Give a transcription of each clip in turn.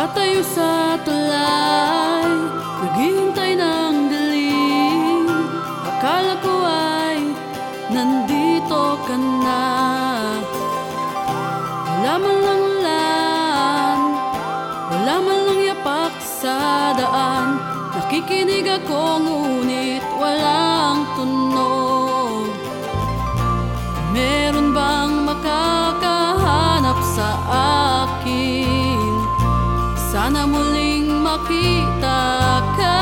Nakatayo sa tulay, naghihintay ng dilim. Akala ko ay nandito ka na. Wala man lang ulan, wala man lang yapak sa daan. Nakikinig ako ngunit walang tunog. Meron bang makakahanap sa akin? Sana muling makita ka.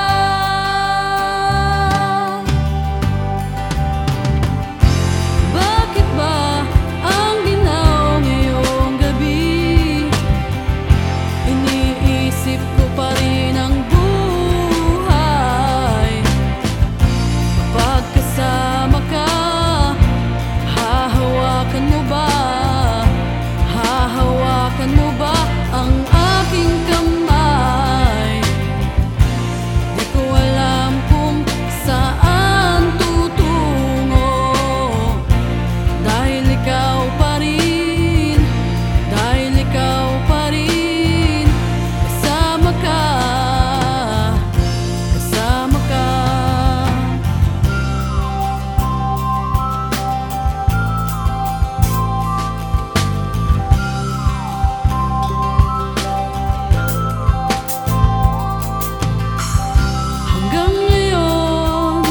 Bakit ba ang ginaw ngayong gabi? Iniisip ko pa rin ang buhay. Kapag kasama ka, hahawakan mo ba? Hahawakan mo ba ang aking kamay? Di ko alam kung saan tutungo. Dahil ikaw pa rin, dahil ikaw pa rin. Kasama ka, kasama ka. Hanggang ngayon,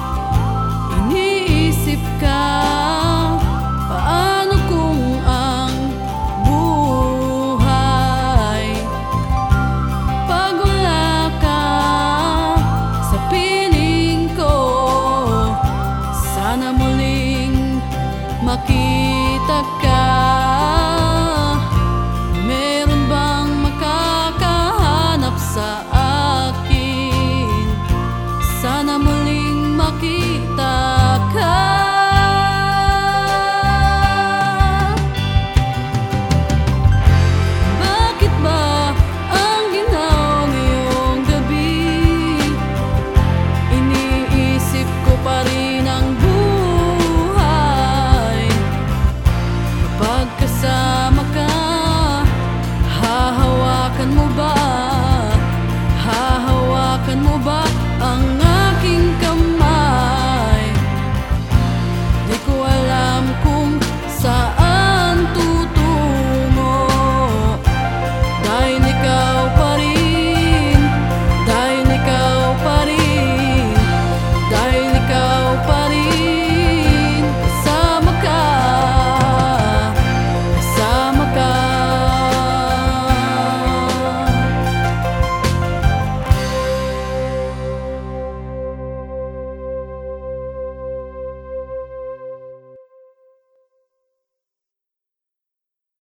iniisip ka. Paano kung ang buhay pag wala ka sa piling ko? Sana muling makita ka. Meron bang makakahanap sa akin? Sana muling makita ka. Bakit ba ang ginaw ngayong gabi? Iniisip ko pa rin ang buhay. Kapag kasama ka, hahawakan mo ba